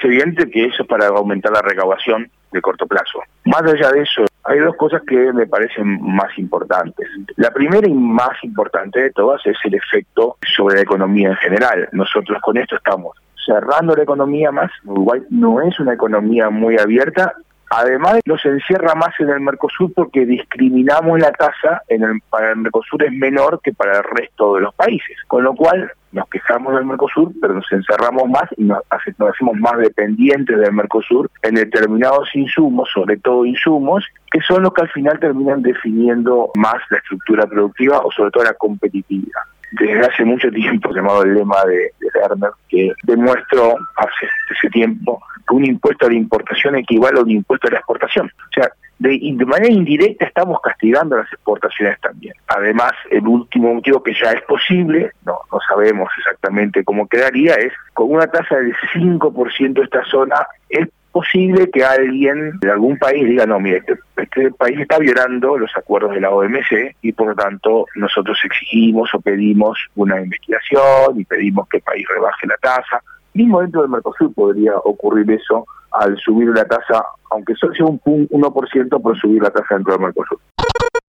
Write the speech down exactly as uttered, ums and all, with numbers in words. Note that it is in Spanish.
evidente que eso es para aumentar la recaudación de corto plazo. Más allá de eso, hay dos cosas que me parecen más importantes. La primera y más importante de todas es el efecto sobre la economía en general. Nosotros con esto estamos cerrando la economía más. Uruguay no es una economía muy abierta. Además, nos encierra más en el Mercosur porque discriminamos la tasa, en el, para el Mercosur es menor que para el resto de los países. Con lo cual, nos quejamos del Mercosur, pero nos encerramos más y nos, hace, nos hacemos más dependientes del Mercosur en determinados insumos, sobre todo insumos, que son los que al final terminan definiendo más la estructura productiva o sobre todo la competitividad. Desde hace mucho tiempo, llamado el lema de, de Lerner, que demuestro hace ese tiempo que un impuesto a la importación equivale a un impuesto a la exportación. O sea, de, de manera indirecta estamos castigando las exportaciones también. Además, el último motivo que ya es posible, no, no sabemos exactamente cómo quedaría, es con una tasa del cinco por ciento de esta zona, es posible que alguien de algún país diga, no, mire, este, este país está violando los acuerdos de la O M C y por lo tanto nosotros exigimos o pedimos una investigación y pedimos que el país rebaje la tasa. Mismo dentro del Mercosur podría ocurrir eso al subir la tasa, aunque solo sea un uno por ciento por subir la tasa dentro del Mercosur.